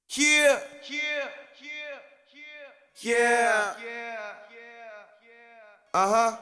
Yeah, yeah, uh-huh.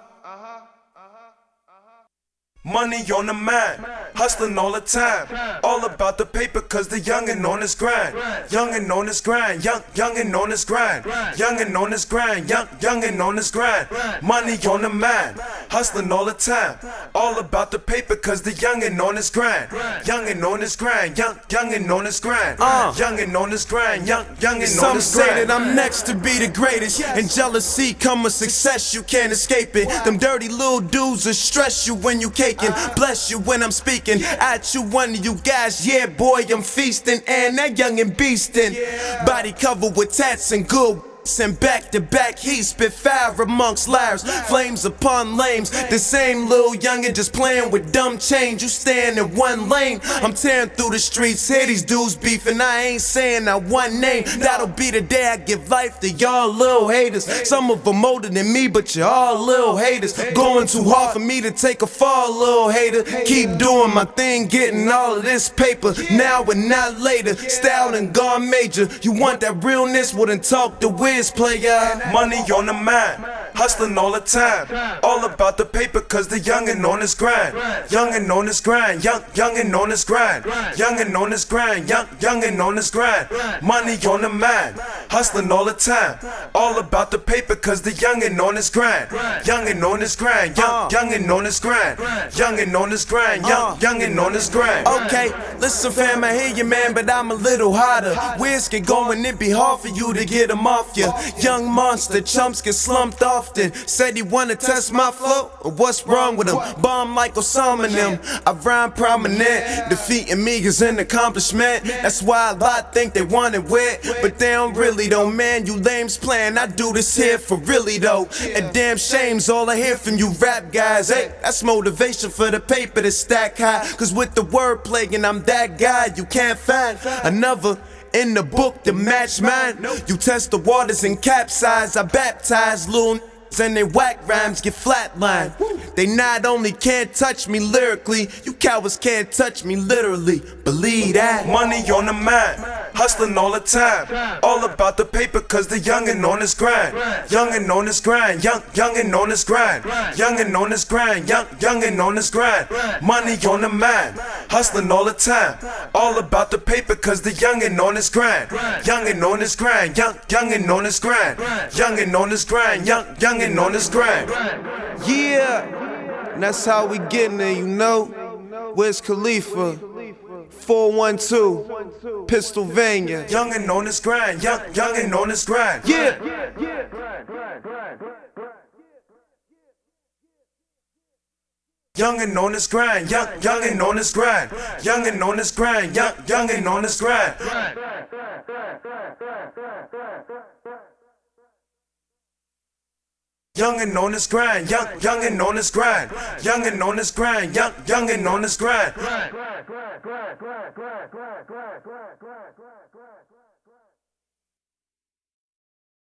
Money on the mind, hustling all the time. All about the paper cause the youngin' on his grind. Youngin' on his grind, youngin' on his grind. Youngin' on his grind, youngin' on his grind. Money on the mind, hustling all the time. All about the paper cause the youngin' on his grind. Youngin' on his grind, youngin' on his grind. Youngin' on his grind, youngin' on his grind. Some say that I'm next to be the greatest. And jealousy come with success, you can't escape it. Them dirty little dudes will stress you when you caking. Bless you when I'm speaking at you, one of you guys. Yeah, boy, I'm feasting. And that youngin' beastin'. Body covered with tats and good. And back to back, he spit fire amongst liars, flames upon lames. The same little youngin' just playing with dumb change. You stand in one lane, I'm tearing through the streets. Hear these dudes beefing, I ain't saying not one name. That'll be the day I give life to y'all little haters. Some of them older than me, but you all little haters. Going too hard for me to take a fall, little hater. Keep doing my thing, getting all of this paper. Now and not later, style and gone major. You want that realness, wouldn't talk to Wiz, player. Money on the mind, hustling all the time. All about the paper cause the youngin' on his grind. Youngin' on his grind, youngin' on his grind. Youngin' on his grind, youngin' on his grind. Money on the mind, hustling all the time. All about the paper cause the youngin' on his grind. Youngin' on his grind, youngin' on his grind. Youngin' on his grind, youngin' on his grind. Okay, listen fam, I hear you man, but I'm a little harder. Wiz get going, it be hard for you to get him off ya. Young monster, chumps get slumped often. Said he wanna test my flow, or what's wrong with him? Bomb like Osama and them, I rhyme prominent. Defeating me is an accomplishment. That's why a lot think they want it wet, but they don't really though, man. You lames playing, I do this here for really though. And damn shame's all I hear from you rap guys. Hey, that's motivation for the paper to stack high. Cause with the wordplay and I'm that guy, you can't find another in the book to match mine. You test the waters and capsize. I baptize little and they whack rhymes get flatlined. They not only can't touch me lyrically, you cowards can't touch me literally. Believe that. Money on the mind, hustling all the time. All about the paper cause the youngin' on his grind. Youngin' on his grind, youngin' on his grind. Youngin' on his grind, youngin' on his grind. Money on the mind, hustling all the time. All about the paper cause the youngin' on his grind. Youngin' on his grind, youngin' on his grind. Youngin' on his grind, youngin' on his grind. Yeah, and that's how we getting there, you know. Where's Khalifa? 412, Pennsylvania. Youngin' on his grind, youngin' on his grind. Yeah. Youngin' on his grind, youngin' on his grind. Youngin' on his grind, youngin' on his grind. Youngin' on his grind, youngin' on his grind. Youngin' on his grind, youngin' on his grind.